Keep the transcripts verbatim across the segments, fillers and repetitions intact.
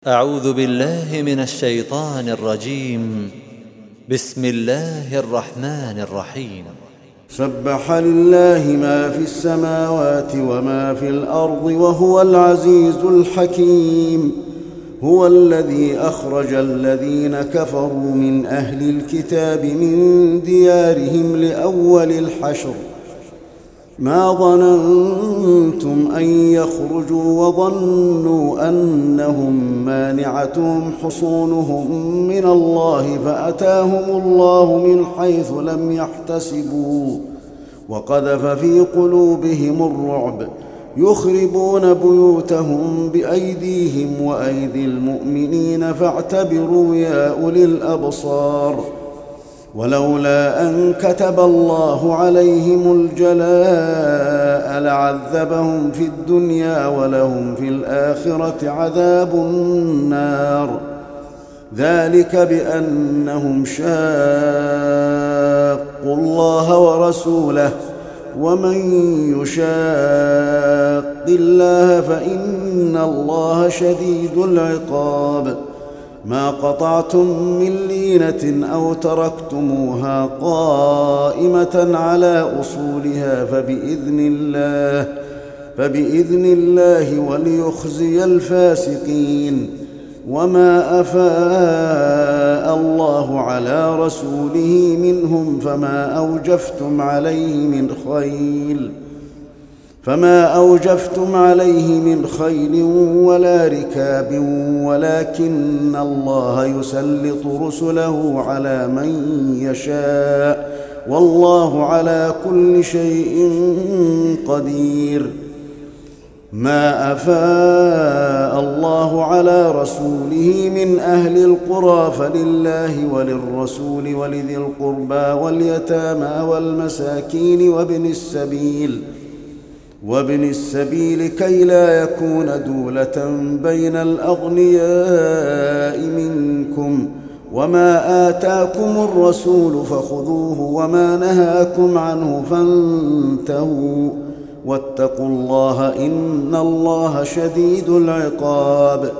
أعوذ بالله من الشيطان الرجيم. بسم الله الرحمن الرحيم. سبح لله ما في السماوات وما في الأرض وهو العزيز الحكيم. هو الذي أخرج الذين كفروا من أهل الكتاب من ديارهم لأول الحشر ما ظننتم أن يخرجوا وظنوا أنهم مانعتهم حصونهم من الله فأتاهم الله من حيث لم يحتسبوا وقذف في قلوبهم الرعب يخربون بيوتهم بأيديهم وأيدي المؤمنين فاعتبروا يا أولي الأبصار. ولولا أن كتب الله عليهم الجلاء لعذبهم في الدنيا ولهم في الآخرة عذاب النار. ذلك بأنهم شاقوا الله ورسوله ومن يشاق الله فإن الله شديد العقاب. ما قطعتم من لينة أو تركتموها قائمة على أصولها فبإذن الله فبإذن الله وليخزي الفاسقين. وما أفاء الله على رسوله منهم فما أوجفتم عليه من خيل فما أوجفتم عليه من خيل ولا ركاب ولكن الله يسلط رسله على من يشاء والله على كل شيء قدير. ما أفاء الله على رسوله من أهل القرى فلله وللرسول ولذي القربى واليتامى والمساكين وابن السبيل وابن السبيل كي لا يكون دولة بين الأغنياء منكم. وما آتاكم الرسول فخذوه وما نهاكم عنه فانتهوا واتقوا الله إن الله شديد العقاب.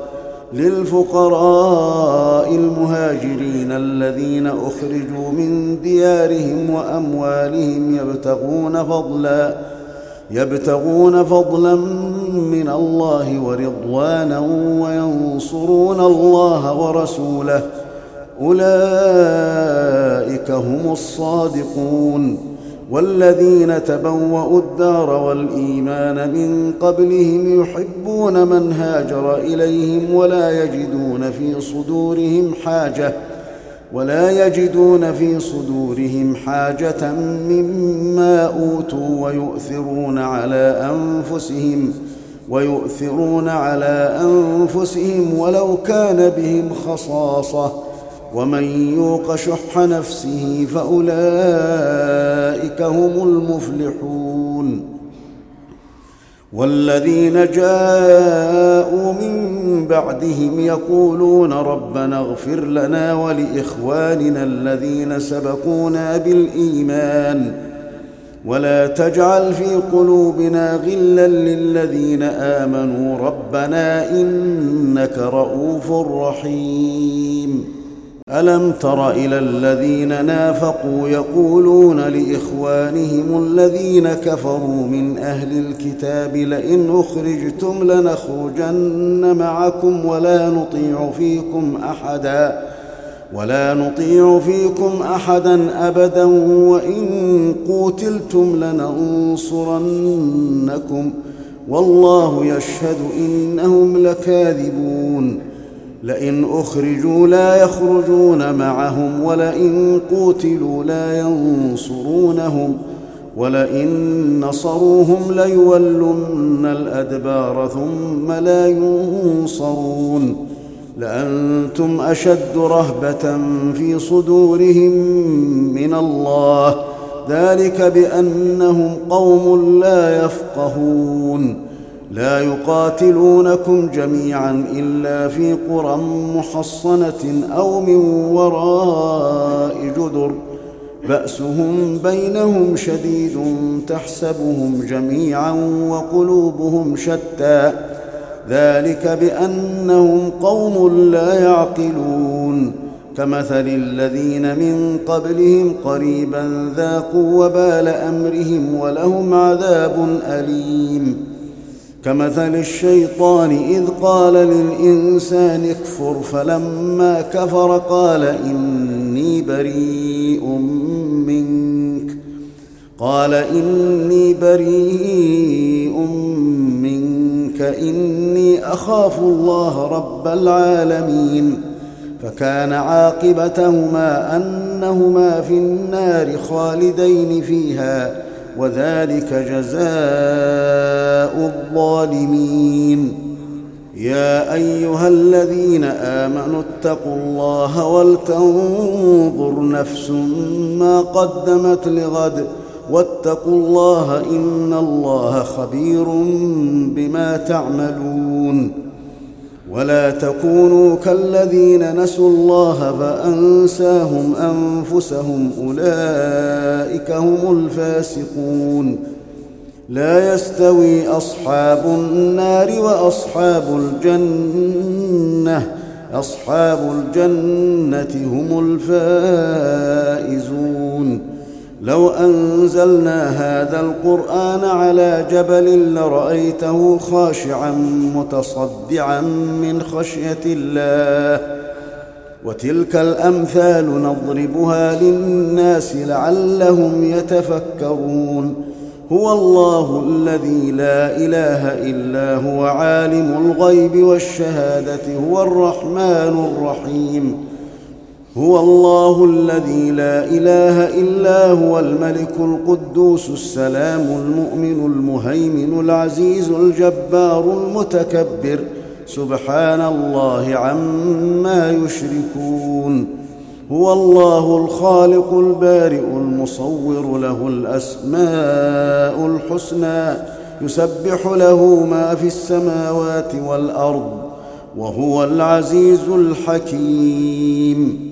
للفقراء المهاجرين الذين أخرجوا من ديارهم وأموالهم يبتغون فضلا يبتغون فضلا من الله ورضوانا وينصرون الله ورسوله أولئك هم الصادقون. والذين تبوأوا الدار والإيمان من قبلهم يحبون من هاجر إليهم ولا يجدون في صدورهم حاجة ولا يجدون في صدورهم حاجة مما أوتوا ويؤثرون على أنفسهم ويؤثرون على أنفسهم ولو كان بهم خصاصة ومن يوق شح نفسه فأولئك هم المفلحون. والذين جاءوا من بعدهم يقولون ربنا اغفر لنا ولإخواننا الذين سبقونا بالإيمان ولا تجعل في قلوبنا غلا للذين آمنوا ربنا إنك رؤوف رحيم. ألم تر إلى الذين نافقوا يقولون لإخوانهم الذين كفروا من أهل الكتاب لئن أخرجتم لنخرجن معكم ولا نطيع فيكم أحدا ولا نطيع فيكم أحدا أبدا وإن قوتلتم لننصرنكم والله يشهد إنهم لكاذبون. لئن أخرجوا لا يخرجون معهم ولئن قوتلوا لا ينصرونهم ولئن نصروهم ليولن الأدبار ثم لا ينصرون. لأنتم أشد رهبة في صدورهم من الله ذلك بأنهم قوم لا يفقهون. لا يقاتلونكم جميعا إلا في قرى محصنة أو من وراء جدر بأسهم بينهم شديد تحسبهم جميعا وقلوبهم شتى ذلك بأنهم قوم لا يعقلون كمثل الذين من قبلهم قريبا ذاقوا وبال أمرهم ولهم عذاب أليم كمثل الشيطان إذ قال للإنسان اكفر فلما كفر قال إني بريء منك قال إني بريء منك إني أخاف الله رب العالمين فكان عاقبتهما أنهما في النار خالدين فيها وذلك جزاء الظالمين يا أيها الذين آمنوا اتقوا الله ولتنظر نفس ما قدمت لغد واتقوا الله إن الله خبير بما تعملون ولا تكونوا كالذين نسوا الله فأنساهم أنفسهم أولئك هم الفاسقون لا يستوي أصحاب النار وأصحاب الجنة أصحاب الجنة هم الفائزون لو أنزلنا هذا القرآن على جبل لرأيته خاشعا متصدعا من خشية الله وتلك الأمثال نضربها للناس لعلهم يتفكرون هو الله الذي لا إله إلا هو عالم الغيب والشهادة هو الرحمن الرحيم هو الله الذي لا إله إلا هو الملك القدوس السلام المؤمن المهيمن العزيز الجبار المتكبر سبحان الله عما يشركون هو الله الخالق البارئ المصور له الأسماء الحسنى يسبح له ما في السماوات والأرض وهو العزيز الحكيم